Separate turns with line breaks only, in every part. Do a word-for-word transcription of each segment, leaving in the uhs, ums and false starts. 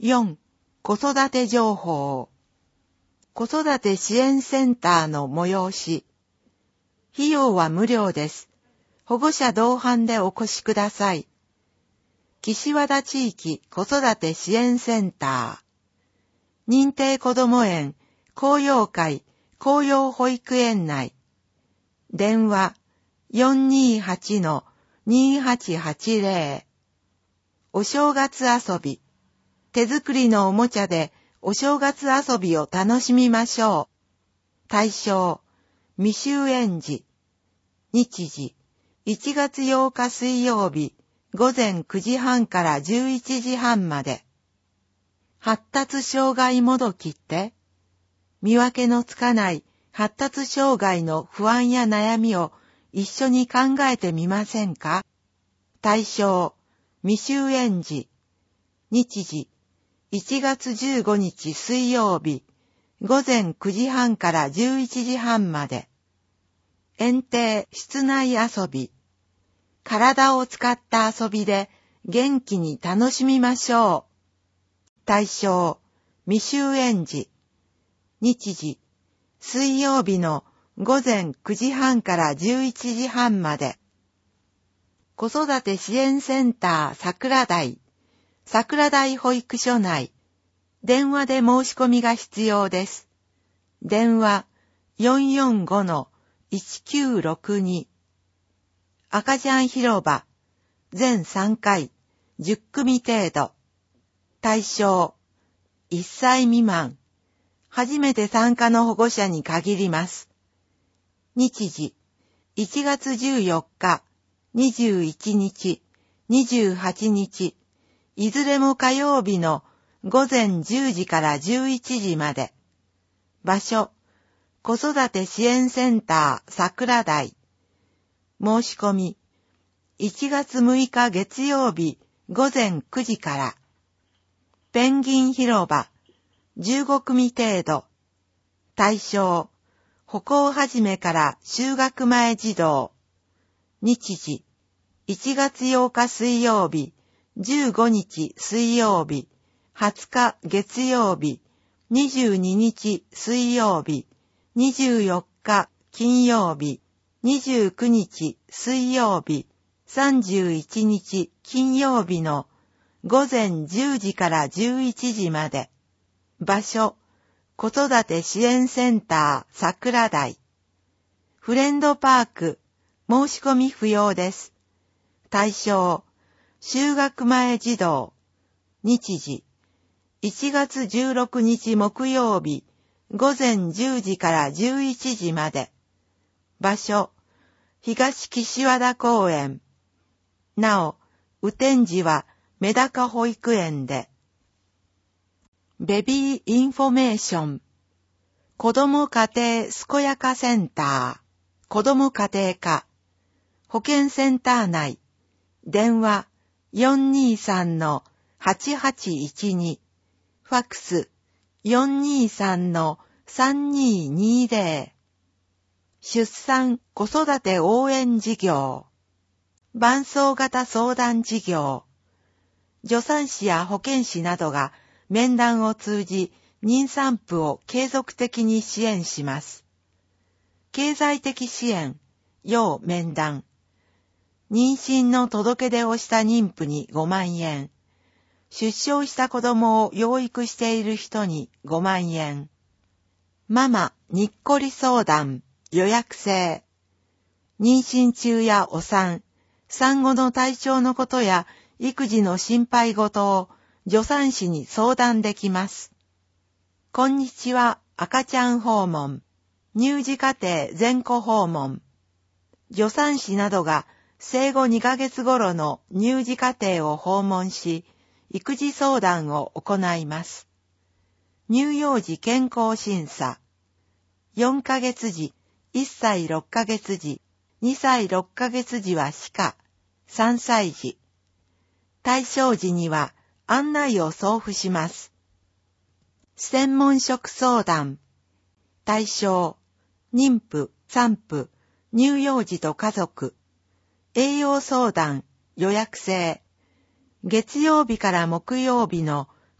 よん、子育て情報。子育て支援センターの催し。費用は無料です。保護者同伴でお越しください。岸和田地域子育て支援センター。認定こども園、紅葉会、紅葉保育園内。電話 よんにーはち にーはちはちゼロ。お正月遊び。手作りのおもちゃでお正月遊びを楽しみましょう。対象、未就園児。日時、いちがつようか水曜日、ごぜんくじはんからじゅういちじはんまで。発達障害もどきって、見分けのつかない発達障害の不安や悩みを一緒に考えてみませんか？対象、未就園児。日時、いちがつじゅうごにち水曜日、ごぜんくじはんからじゅういちじはんまで。園庭室内遊び。体を使った遊びで元気に楽しみましょう。対象、未就園児。日時、水曜日のごぜんくじはんからじゅういちじはんまで。子育て支援センター桜台、桜台保育所内。電話で申し込みが必要です。電話 よんよんごのいちきゅうろくに。赤ちゃん広場、全さんかい、じゅっくみ程度。対象、いっさい未満。初めて参加の保護者に限ります。日時、いちがつじゅうよっか、にじゅういちにち、にじゅうはちにち、いずれも火曜日のごぜんじゅうじからじゅういちじまで。場所、子育て支援センター桜台。申し込み、いちがつむいか月曜日ごぜんくじから。ペンギン広場、じゅうごくみ程度。対象、歩行始めから就学前児童。日時、いちがつようか水曜日、じゅうごにち水曜日、はつか月曜日、にじゅうににち水曜日、にじゅうよっか金曜日、にじゅうくにち水曜日、さんじゅういちにち金曜日のごぜんじゅうじからじゅういちじまで。場所、子育て支援センター桜台。フレンドパーク、申し込み不要です。対象、就学前児童。日時、いちがつじゅうろくにち木曜日、ごぜんじゅうじからじゅういちじまで。場所、東岸和田公園。なお、雨天時はメダカ保育園で。ベビーインフォメーション。子ども家庭健やかセンター。子ども家庭科。保健センター内。電話 よんにーさんのはちはちいちに。ファックス よんにーさんのさんにーにーゼロ。出産子育て応援事業。伴走型相談事業。助産師や保健師などが面談を通じ妊産婦を継続的に支援します。経済的支援、要面談。妊娠の届け出をした妊婦にごまんえん。出生した子供を養育している人にごまんえん。ママにっこり相談予約制。妊娠中やお産、産後の体調のことや育児の心配事を助産師に相談できます。こんにちは赤ちゃん訪問、乳児家庭全戸訪問。助産師などが生後にかげつ頃の乳児家庭を訪問し、育児相談を行います。乳幼児健康審査。よんかげつじ、いっさいろっかげつじ、にさいろっかげつじは歯科、さんさいじ。対象時には案内を送付します。専門職相談。対象、妊婦、産婦、乳幼児と家族。栄養相談、予約制。月曜日から木曜日の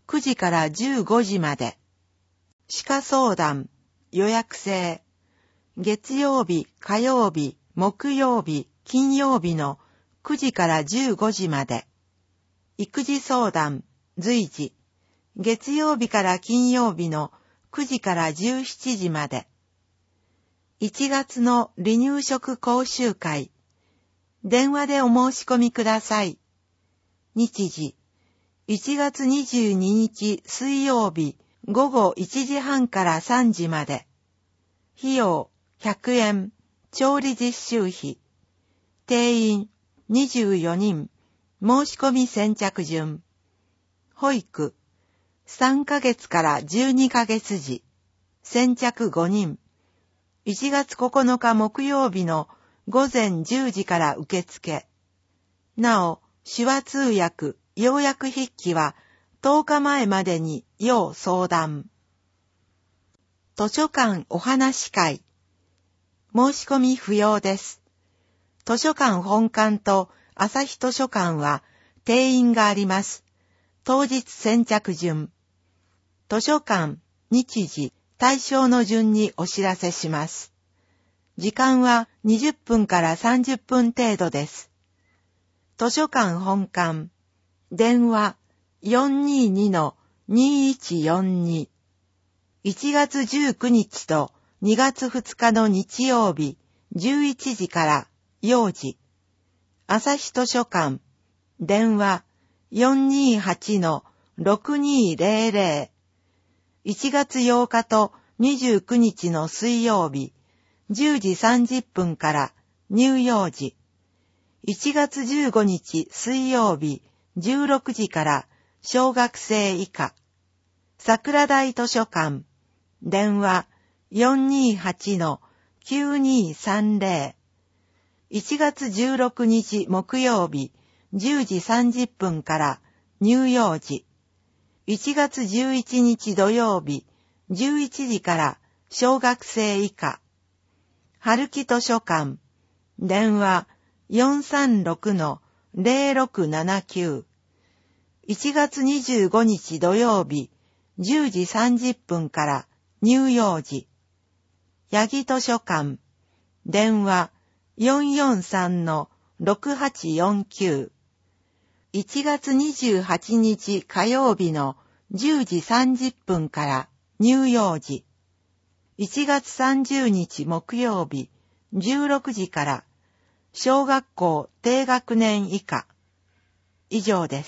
くじからじゅうごじまで。歯科相談、予約制。月曜日、火曜日、木曜日、金曜日のくじからじゅうごじまで。育児相談、随時。月曜日から金曜日のくじからじゅうしちじまで。いちがつの離乳食講習会。電話でお申し込みください。日時。いちがつにじゅうににち水曜日ごごいちじはんからさんじまで。費用ひゃくえん。調理実習費。定員にじゅうよにん。申し込み先着順。保育。さんかげつからじゅうにかげつ時。先着ごにん。いちがつここのか木曜日のごぜんじゅうじから受付。なお、手話通訳、要約筆記はとおかまえまでに要相談。図書館お話会。申し込み不要です。図書館本館と朝日図書館は定員があります。当日先着順。図書館、日時、対象の順にお知らせします。時間はにじゅっぷんからさんじゅっぷん程度です。図書館本館、電話 よんにーにのにーいちよんに。いちがつじゅうくにちとにがつふつかの日曜日じゅういちじから幼児。朝日図書館、電話 よんにーはちのろくにーぜろぜろ。いちがつようかとにじゅうくにちの水曜日じゅうじさんじゅっぷんから乳幼児。いちがつじゅうごにち水曜日じゅうろくじから小学生以下。桜台図書館、電話 よんにーはちのきゅうにーさんぜろ。いちがつじゅうろくにち木曜日じゅうじさんじゅっぷんから乳幼児。いちがつじゅういちにち土曜日じゅういちじから小学生以下。春木図書館、電話 よんさんろくのぜろろくななきゅう。いちがつにじゅうごにち土曜日じゅうじさんじゅっぷんから乳幼児。八木図書館、電話 よんよんさんのろくはちよんきゅう。いちがつにじゅうはちにち火曜日のじゅうじさんじゅっぷんから乳幼児。いちがつさんじゅうにち木曜日じゅうろくじから小学校低学年以下。以上です。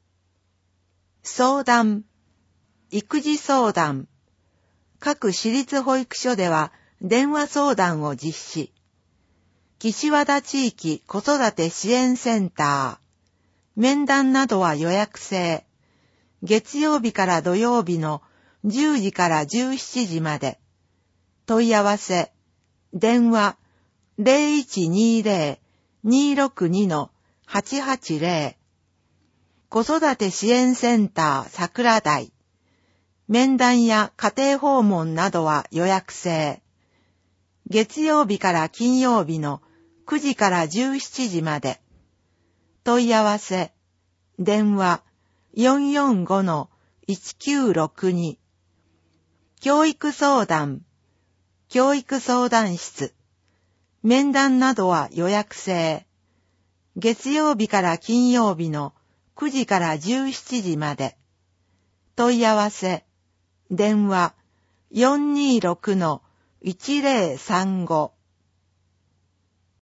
相談、育児相談。各私立保育所では電話相談を実施。岸和田地域子育て支援センター。面談などは予約制。月曜日から土曜日のじゅうじからじゅうしちじまで。問い合わせ。電話 ゼロいちにゼロ にーろくにのはちはちゼロ。子育て支援センター桜台。面談や家庭訪問などは予約制。月曜日から金曜日のくじからじゅうしちじまで。問い合わせ。電話 よんよんごのいちきゅうろくに。教育相談。教育相談室。面談などは予約制。月曜日から金曜日のくじからじゅうしちじまで。問い合わせ。電話 よんにーろくのいちゼロさんご。